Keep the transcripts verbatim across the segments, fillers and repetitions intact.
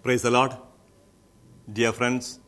Praise the Lord. Dear friends,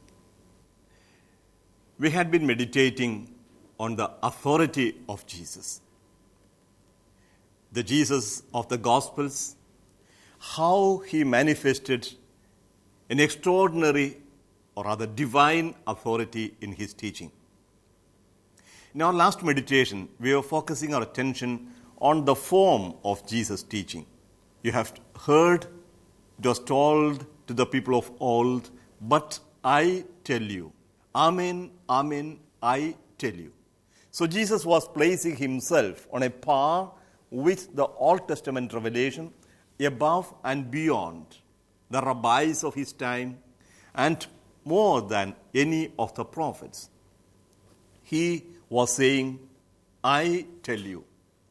we had been meditating on the authority of Jesus. The Jesus of the Gospels, how he manifested an extraordinary or rather divine authority in his teaching. In our last meditation, we were focusing our attention on the form of Jesus' teaching. You have heard, it was told to the people of old, but I tell you. Amen, amen, I tell you. So Jesus was placing himself on a par with the Old Testament revelation, above and beyond the rabbis of his time, and more than any of the prophets. He was saying, I tell you.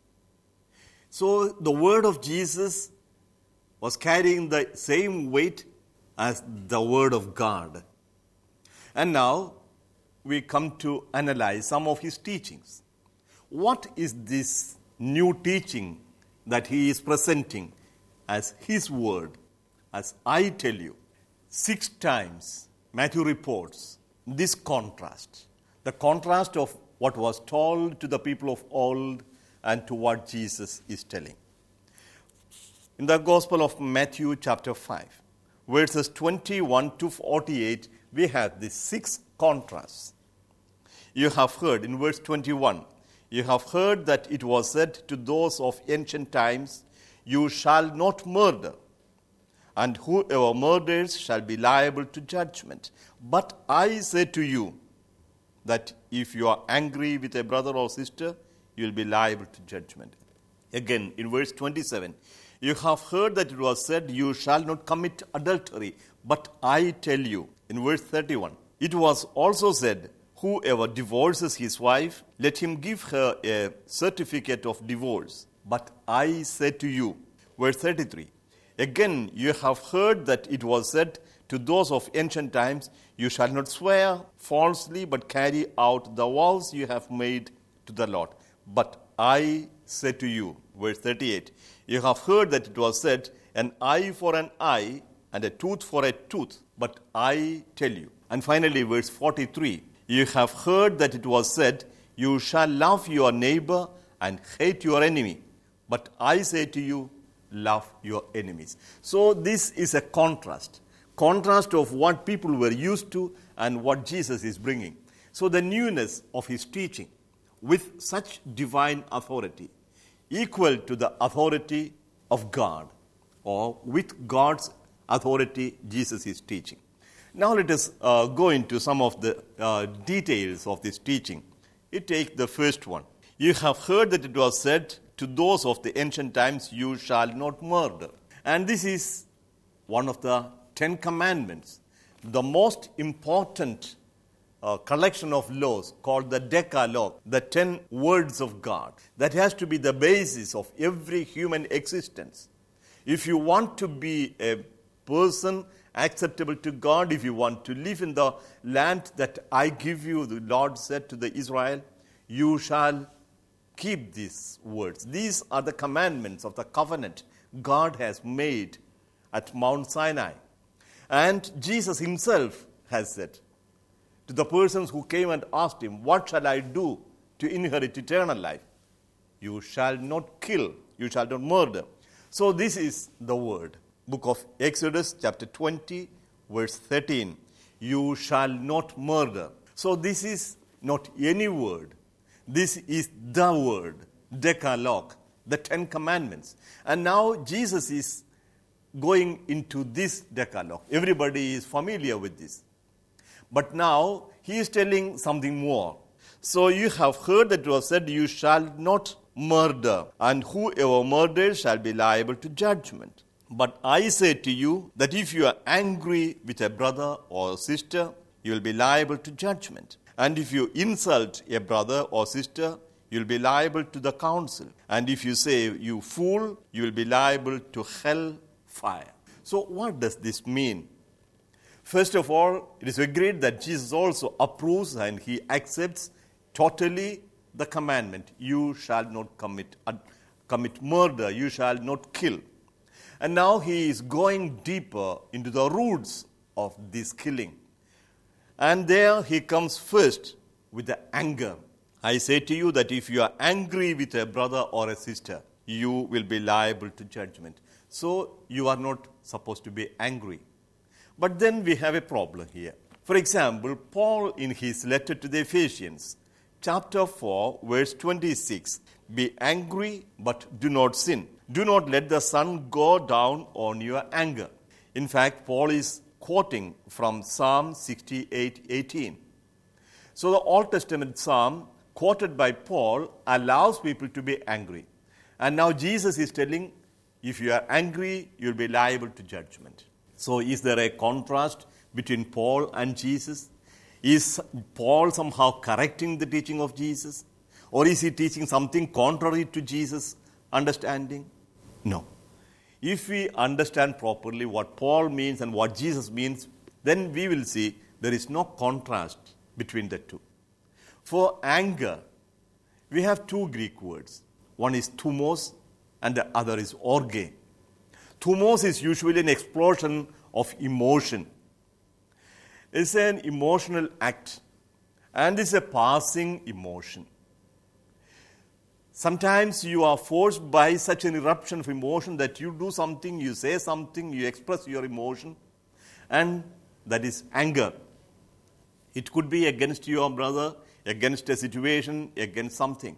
So the word of Jesus was carrying the same weight as the word of God. And now we come to analyze some of his teachings. What is this new teaching that he is presenting as his word, as I tell you? Six times Matthew reports this contrast, the contrast of what was told to the people of old and to what Jesus is telling. In the Gospel of Matthew chapter five, verses twenty-one to forty-eight, we have these six contrasts. You have heard, in verse twenty-one, you have heard that it was said to those of ancient times, you shall not murder, and whoever murders shall be liable to judgment. But I say to you that if you are angry with a brother or sister, you will be liable to judgment. Again, in verse twenty-seven, you have heard that it was said, you shall not commit adultery. But I tell you, in verse thirty-one, it was also said, whoever divorces his wife, let him give her a certificate of divorce. But I say to you, verse thirty-three, again, you have heard that it was said to those of ancient times, you shall not swear falsely, but carry out the vows you have made to the Lord. But I say to you, verse thirty-eight, you have heard that it was said, an eye for an eye and a tooth for a tooth. But I tell you. And finally, verse forty-three, you have heard that it was said, you shall love your neighbor and hate your enemy. But I say to you, love your enemies. So this is a contrast. Contrast of what people were used to and what Jesus is bringing. So the newness of his teaching with such divine authority, equal to the authority of God, or with God's authority, Jesus is teaching. Now let us uh, go into some of the uh, details of this teaching. You take the first one. You have heard that it was said to those of the ancient times, you shall not murder. And this is one of the Ten Commandments, the most important uh, collection of laws called the Decalogue, the ten words of God. That has to be the basis of every human existence. If you want to be a person acceptable to God, if you want to live in the land that I give you, the Lord said to the Israel, you shall keep these words. These are the commandments of the covenant God has made at Mount Sinai. And Jesus himself has said to the persons who came and asked him, what shall I do to inherit eternal life? You shall not kill, you shall not murder. So this is the word. Book of Exodus chapter twenty, verse thirteen. You shall not murder. So this is not any word. This is the word, Decalogue, the Ten Commandments. And now Jesus is going into this Decalogue. Everybody is familiar with this. But now he is telling something more. So you have heard that it was said, you shall not murder, and whoever murders shall be liable to judgment. But I say to you that if you are angry with a brother or a sister, you will be liable to judgment. And if you insult a brother or sister, you will be liable to the council. And if you say, you fool, you will be liable to hell fire. So what does this mean? First of all, it is agreed that Jesus also approves and he accepts totally the commandment, you shall not commit, uh, commit murder, you shall not kill. And now he is going deeper into the roots of this killing. And there he comes first with the anger. I say to you that if you are angry with a brother or a sister, you will be liable to judgment. So you are not supposed to be angry. But then we have a problem here. For example, Paul in his letter to the Ephesians, chapter four, verse twenty-six, be angry, but do not sin. Do not let the sun go down on your anger. In fact, Paul is quoting from Psalm sixty-eight eighteen. So the Old Testament psalm quoted by Paul allows people to be angry. And now Jesus is telling, if you are angry, you'll be liable to judgment. So is there a contrast between Paul and Jesus? Is Paul somehow correcting the teaching of Jesus? Or is he teaching something contrary to Jesus' understanding? No. If we understand properly what Paul means and what Jesus means, then we will see there is no contrast between the two. For anger, we have two Greek words. One is thumos and the other is orge. Thumos is usually an explosion of emotion. It's an emotional act and it's a passing emotion. Sometimes you are forced by such an eruption of emotion that you do something, you say something, you express your emotion, and that is anger. It could be against your brother, against a situation, against something.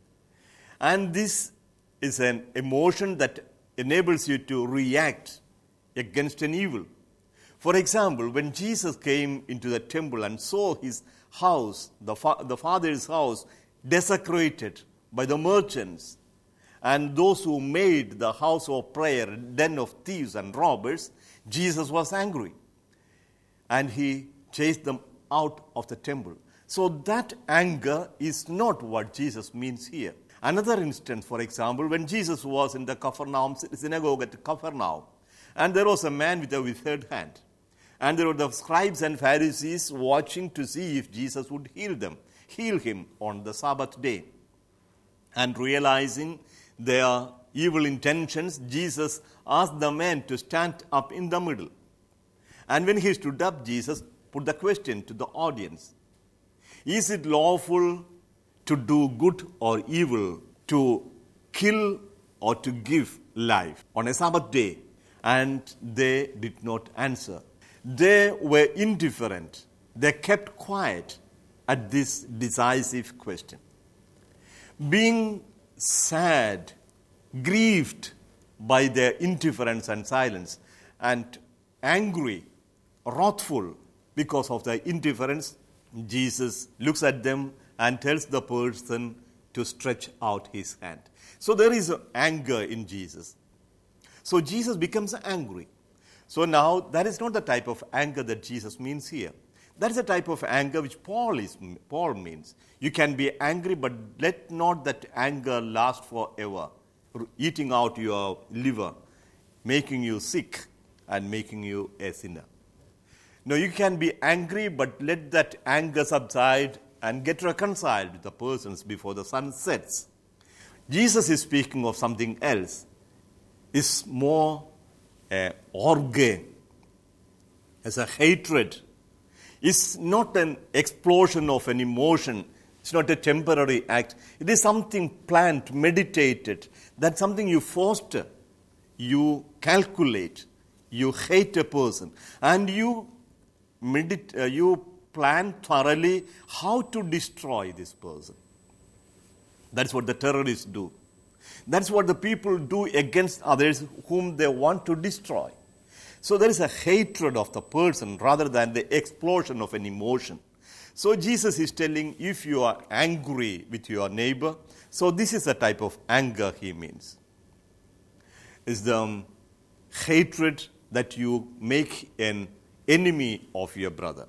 And this is an emotion that enables you to react against an evil. For example, when Jesus came into the temple and saw his house, the, fa- the Father's house, desecrated by the merchants and those who made the house of prayer a den of thieves and robbers, Jesus was angry. And he chased them out of the temple. So that anger is not what Jesus means here. Another instance, for example, when Jesus was in the Capernaum synagogue at Capernaum, and there was a man with a withered hand. And there were the scribes and Pharisees watching to see if Jesus would heal them, heal him on the Sabbath day. And realizing their evil intentions, Jesus asked the man to stand up in the middle. And when he stood up, Jesus put the question to the audience. Is it lawful to do good or evil, to kill or to give life on a Sabbath day? And they did not answer. They were indifferent. They kept quiet at this decisive question. Being sad, grieved by their indifference and silence, and angry, wrathful because of their indifference, Jesus looks at them and tells the person to stretch out his hand. So there is anger in Jesus. So Jesus becomes angry. So now that is not the type of anger that Jesus means here. That is the type of anger which Paul is Paul means. You can be angry, but let not that anger last forever, eating out your liver, making you sick and making you a sinner. No, you can be angry, but let that anger subside and get reconciled with the persons before the sun sets. Jesus is speaking of something else. It's more a orge, as a hatred. It's not an explosion of an emotion. It's not a temporary act. It is something planned, meditated. That's something you foster. You calculate. You hate a person. And you medit- uh, you plan thoroughly how to destroy this person. That's what the terrorists do. That's what the people do against others whom they want to destroy. So there is a hatred of the person rather than the explosion of an emotion. So Jesus is telling, if you are angry with your neighbor, so this is the type of anger he means. It's the um, hatred that you make an enemy of your brother.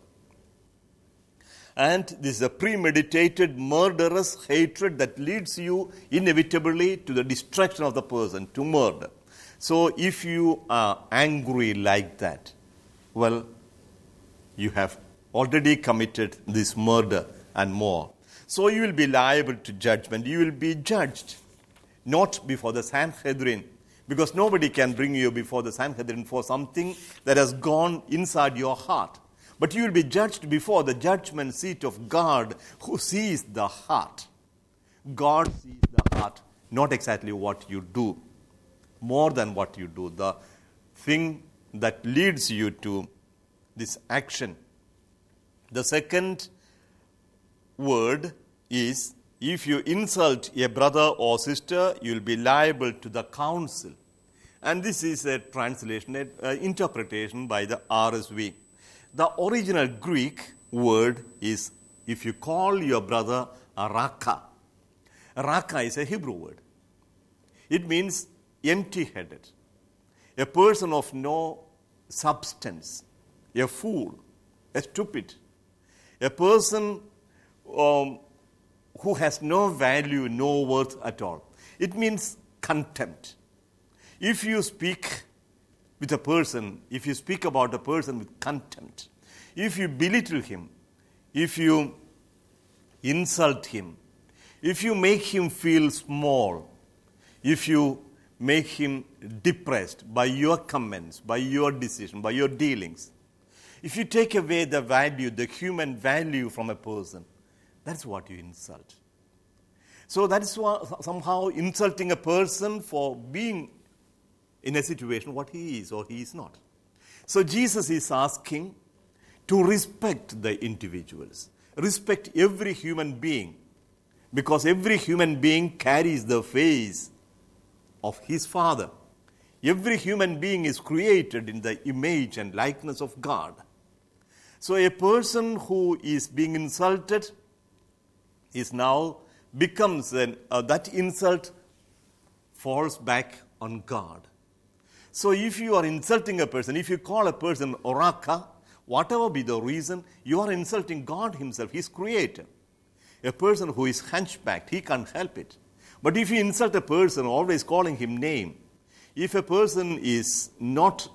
And this is a premeditated, murderous hatred that leads you inevitably to the destruction of the person, to murder. So if you are angry like that, well, you have already committed this murder and more. So you will be liable to judgment. You will be judged, not before the Sanhedrin, Because nobody can bring you before the Sanhedrin for something that has gone inside your heart. But you will be judged before the judgment seat of God, who sees the heart. God sees the heart, not exactly what you do, more than what you do. The thing that leads you to this action. The second word is, if you insult a brother or sister, you will be liable to the council. And this is a translation, an interpretation by the R S V. The original Greek word is, if you call your brother a raka. Raka is a Hebrew word. It means empty-headed, a person of no substance, a fool, a stupid, a person um, who has no value, no worth at all. It means contempt. If you speak with a person, if you speak about a person with contempt, if you belittle him, if you insult him, if you make him feel small, if you make him depressed by your comments, by your decision, by your dealings, if you take away the value, the human value from a person, that's what you insult. So that is somehow insulting a person for being in a situation what he is or he is not. So Jesus is asking to respect the individuals, respect every human being, because every human being carries the face of his Father. Every human being is created in the image and likeness of God. So a person who is being insulted is now becomes an, uh, that insult falls back on God. So if you are insulting a person, if you call a person oraka, whatever be the reason, you are insulting God himself, his creator. A person who is hunchbacked, he can't help it. But if you insult a person, always calling him name, if a person is not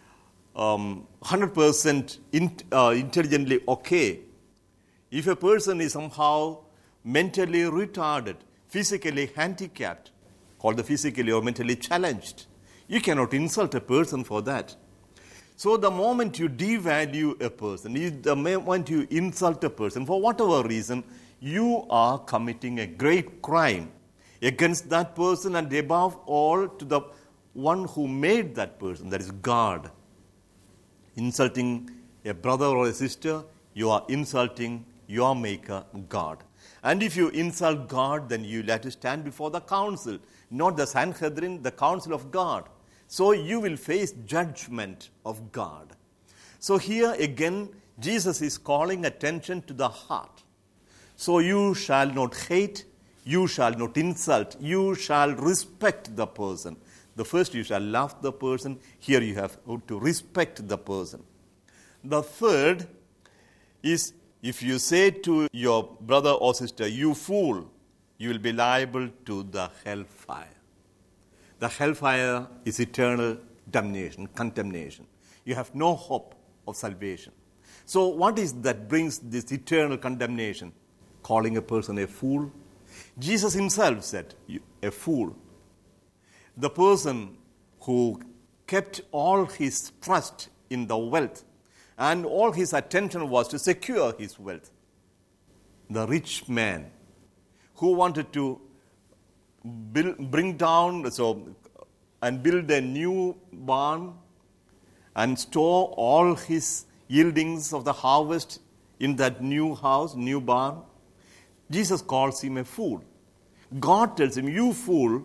um, one hundred percent in, uh, intelligently okay, if a person is somehow mentally retarded, physically handicapped, called the physically or mentally challenged, you cannot insult a person for that. So the moment you devalue a person, you, the moment you insult a person, for whatever reason, you are committing a great crime against that person and above all to the one who made that person, that is God. Insulting a brother or a sister, you are insulting your maker, God. And if you insult God, then you have to stand before the council, not the Sanhedrin, the council of God. So you will face judgment of God. So here again, Jesus is calling attention to the heart. So you shall not hate, you shall not insult, you shall respect the person. The first, you shall love the person. Here you have to respect the person. The third is, if you say to your brother or sister, you fool, you will be liable to the hellfire. The hellfire is eternal damnation, condemnation. You have no hope of salvation. So what is that brings this eternal condemnation? Calling a person a fool. Jesus himself said, a fool. The person who kept all his trust in the wealth and all his attention was to secure his wealth. The rich man who wanted to build, bring down so, and build a new barn and store all his yieldings of the harvest in that new house, new barn. Jesus calls him a fool. God tells him, you fool,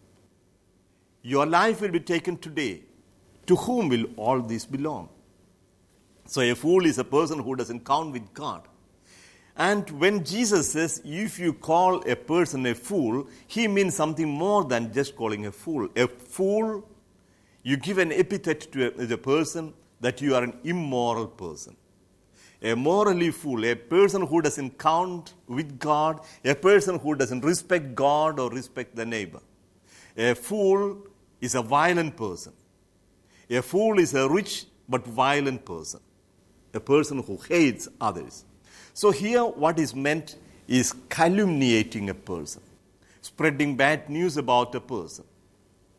your life will be taken today. To whom will all this belong? So a fool is a person who doesn't count with God. And when Jesus says, if you call a person a fool, he means something more than just calling a fool. A fool, you give an epithet to a, the person that you are an immoral person. A morally fool, a person who doesn't count with God, a person who doesn't respect God or respect the neighbor. A fool is a violent person. A fool is a rich but violent person. A person who hates others. So here what is meant is calumniating a person, spreading bad news about a person.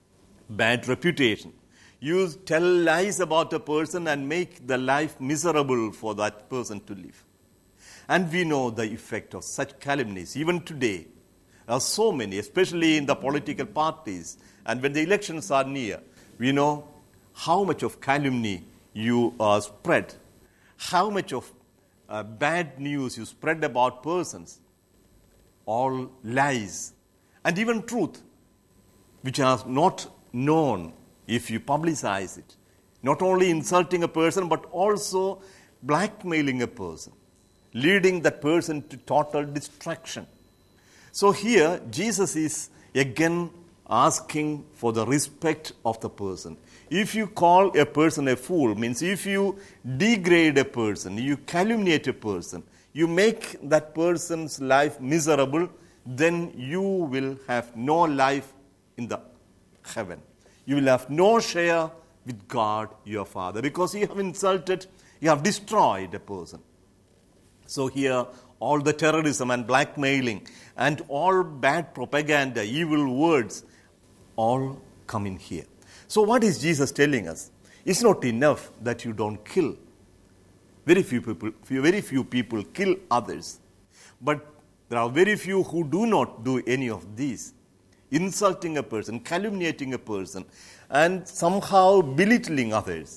bad reputation. You tell lies about a person and make the life miserable for that person to live. And we know the effect of such calumnies. Even today, there are so many, especially in the political parties. And when the elections are near, we know how much of calumny you uh, spread, how much of uh, bad news you spread about persons, all lies, and even truth, which are not known if you publicize it. Not only insulting a person, but also blackmailing a person, leading that person to total destruction. So here, Jesus is again asking for the respect of the person. If you call a person a fool, means if you degrade a person, you calumniate a person, you make that person's life miserable, then you will have no life in the heaven. You will have no share with God, your Father, because you have insulted, you have destroyed a person. So here, all the terrorism and blackmailing and all bad propaganda, evil words, all come in here. So what is Jesus telling us? It's not enough that you don't kill. Very few people, very few people kill others. But there are very few who do not do any of these. Insulting a person, calumniating a person, and somehow belittling others,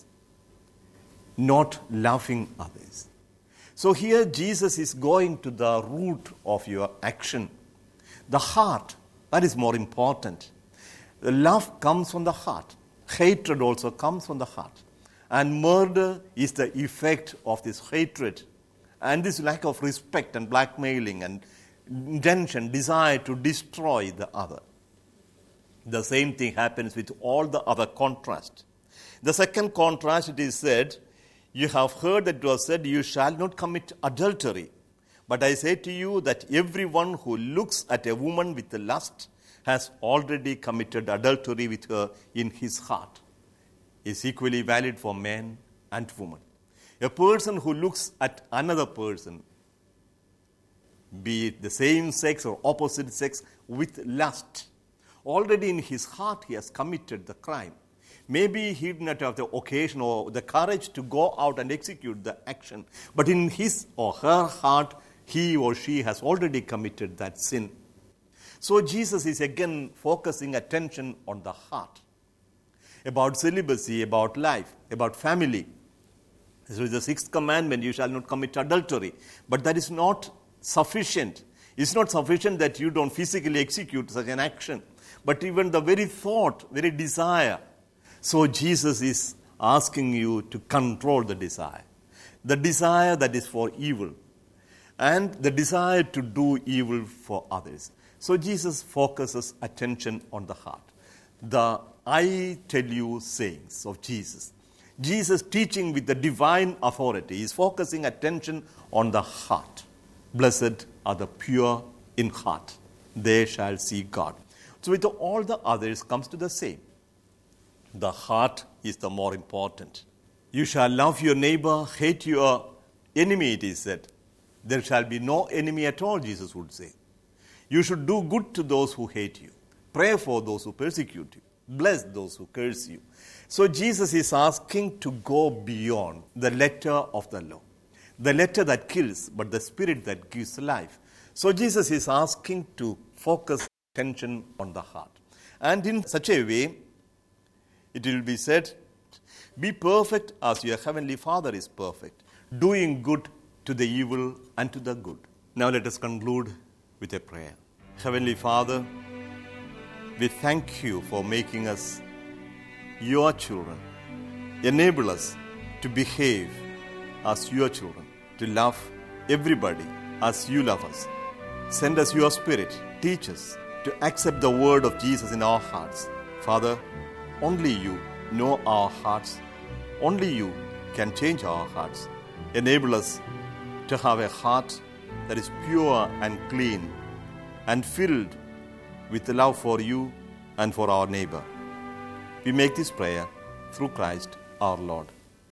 not loving others. So here Jesus is going to the root of your action. The heart, that is more important. The love comes from the heart. Hatred also comes from the heart. And murder is the effect of this hatred. And this lack of respect and blackmailing and intention, desire to destroy the other. The same thing happens with all the other contrast. The second contrast, it is said, you have heard that it was said, you shall not commit adultery. But I say to you that everyone who looks at a woman with lust has already committed adultery with her in his heart. Is equally valid for men and women. A person who looks at another person, be it the same sex or opposite sex, with lust, already in his heart he has committed the crime. Maybe he did not have the occasion or the courage to go out and execute the action, but in his or her heart, he or she has already committed that sin. So Jesus is again focusing attention on the heart, about celibacy, about life, about family. This is the sixth commandment, you shall not commit adultery. But that is not sufficient. It's not sufficient that you don't physically execute such an action, but even the very thought, very desire. So Jesus is asking you to control the desire. The desire that is for evil, and the desire to do evil for others. So Jesus focuses attention on the heart. The I tell you sayings of Jesus. Jesus teaching with the divine authority is focusing attention on the heart. Blessed are the pure in heart. They shall see God. So with all the others comes to the same. The heart is the more important. You shall love your neighbor, hate your enemy, it is said. There shall be no enemy at all, Jesus would say. You should do good to those who hate you. Pray for those who persecute you. Bless those who curse you. So Jesus is asking to go beyond the letter of the law. The letter that kills, but the spirit that gives life. So Jesus is asking to focus attention on the heart. And in such a way, it will be said, be perfect as your heavenly Father is perfect, doing good to the evil and to the good. Now let us conclude with a prayer. Heavenly Father, we thank you for making us your children. Enable us to behave as your children, to love everybody as you love us. Send us your Spirit. Teach us to accept the word of Jesus in our hearts. Father, only you know our hearts. Only you can change our hearts. Enable us to have a heart that is pure and clean and filled with love for you and for our neighbor. We make this prayer through Christ our Lord.